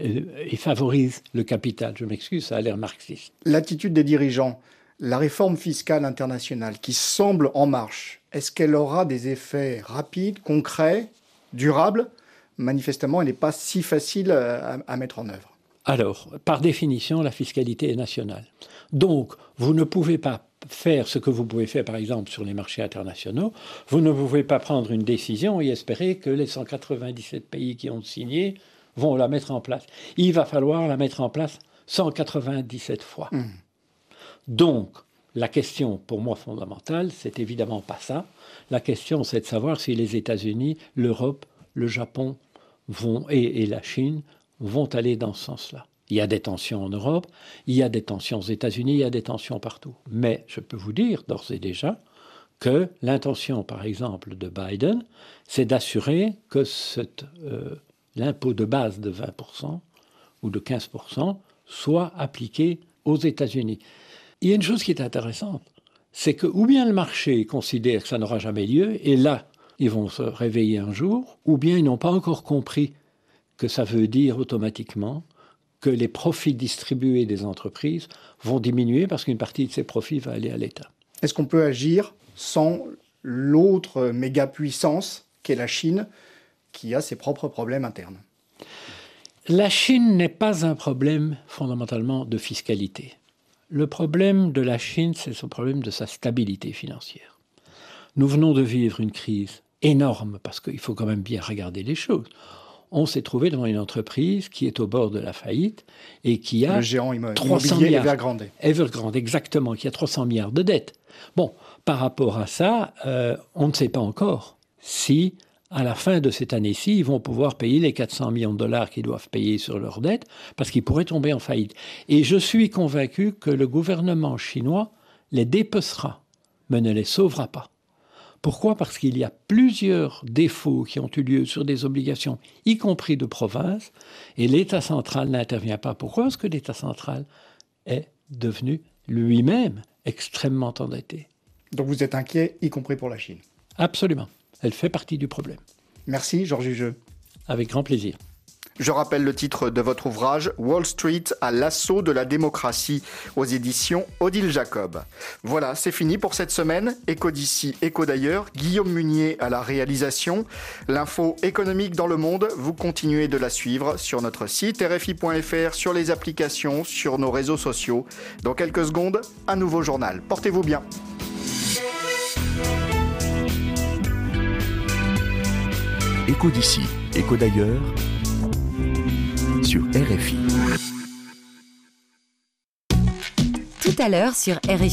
favorise le capital. Je m'excuse, ça a l'air marxiste. L'attitude des dirigeants, la réforme fiscale internationale qui semble en marche, est-ce qu'elle aura des effets rapides, concrets, durables? Manifestement, elle n'est pas si facile à mettre en œuvre. Alors, par définition, la fiscalité est nationale. Donc, vous ne pouvez pas faire ce que vous pouvez faire, par exemple, sur les marchés internationaux. Vous ne pouvez pas prendre une décision et espérer que les 197 pays qui ont signé vont la mettre en place. Il va falloir la mettre en place 197 fois. Donc, la question, pour moi, fondamentale, c'est évidemment pas ça. La question, c'est de savoir si les États-Unis, l'Europe, le Japon et la Chine vont aller dans ce sens-là. Il y a des tensions en Europe, il y a des tensions aux États-Unis, il y a des tensions partout. Mais je peux vous dire d'ores et déjà que l'intention, par exemple, de Biden, c'est d'assurer que l'impôt de base de 20% ou de 15% soit appliqué aux États-Unis. Il y a une chose qui est intéressante, c'est que ou bien le marché considère que ça n'aura jamais lieu, et là, ils vont se réveiller un jour, ou bien ils n'ont pas encore compris que ça veut dire automatiquement que les profits distribués des entreprises vont diminuer parce qu'une partie de ces profits va aller à l'État. Est-ce qu'on peut agir sans l'autre méga-puissance qu'est la Chine, qui a ses propres problèmes internes? La Chine n'est pas un problème fondamentalement de fiscalité. Le problème de la Chine, c'est ce problème de sa stabilité financière. Nous venons de vivre une crise énorme, parce qu'il faut quand même bien regarder les choses. On s'est trouvé devant une entreprise qui est au bord de la faillite et qui a le géant 300 milliards. Evergrande. Evergrande, exactement, qui a 300 milliards de dettes. Bon, par rapport à ça, on ne sait pas encore si, à la fin de cette année-ci, ils vont pouvoir payer les 400 millions de dollars qu'ils doivent payer sur leurs dettes, parce qu'ils pourraient tomber en faillite. Et je suis convaincu que le gouvernement chinois les dépecera, mais ne les sauvera pas. Pourquoi ? Parce qu'il y a plusieurs défauts qui ont eu lieu sur des obligations, y compris de province, et l'État central n'intervient pas. Pourquoi ? Parce que l'État central est devenu lui-même extrêmement endetté. Donc vous êtes inquiet, y compris pour la Chine ? Absolument. Elle fait partie du problème. Merci, Georges Hugeux. Avec grand plaisir. Je rappelle le titre de votre ouvrage, Wall Street à l'assaut de la démocratie, aux éditions Odile Jacob. Voilà, c'est fini pour cette semaine. Écho d'ici, écho d'ailleurs. Guillaume Munier à la réalisation. L'info économique dans le monde, vous continuez de la suivre sur notre site rfi.fr, sur les applications, sur nos réseaux sociaux. Dans quelques secondes, un nouveau journal. Portez-vous bien. Écho d'ici, écho d'ailleurs, sur RFI. Tout à l'heure sur RFI.